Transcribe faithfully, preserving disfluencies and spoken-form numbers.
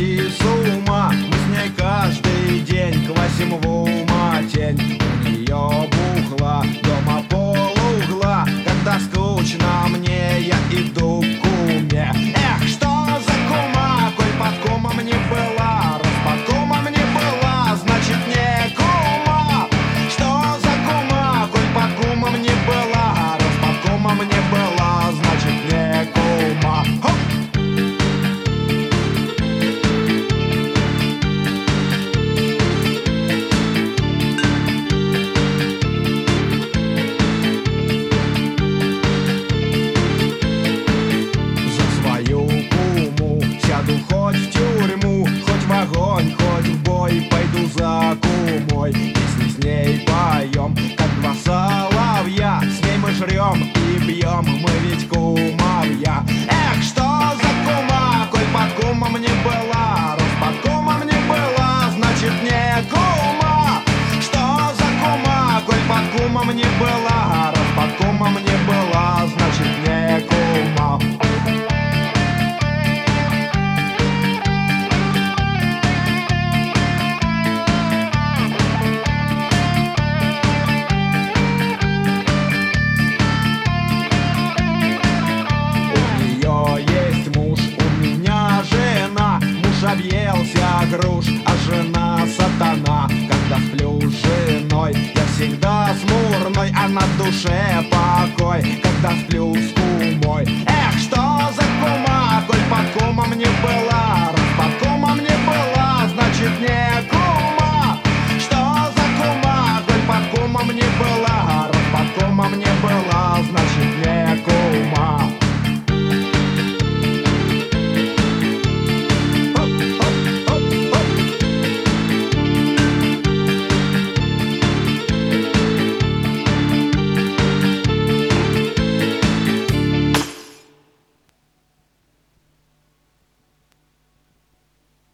сойти с ума. Мы с ней каждый день квасим в ума тень. У нее бухла дома полугла. Когда скучно мне, я иду к куме. Эх, что за кума, коль под кумом не была. Раз под кумом не была, значит не кума. Что за кума, коль под кумом не была. Раз под кумом не была, значит не кума. Хоп! Хоть в тюрьму, хоть в огонь, хоть в бой, пойду за кумой. Песни с ней поем, как два соловья. С ней мы жрем и бьем, мы ведь кумовья. Эх, что за кума, коль под кумом не была. Раз под кумом не была, значит не кума. Что за кума, коль под кумом не была. Раз под кумом не была, значит не кума. Объелся груш, а жена сатана. Когда сплю с женой, я всегда смурной, а на душе покой, когда сплю с кумой. Эх, что за кума, коль под кумом не была. Раз под кумом не была, значит не кума. Что за кума, коль под кумом не была. Раз под кумом не была.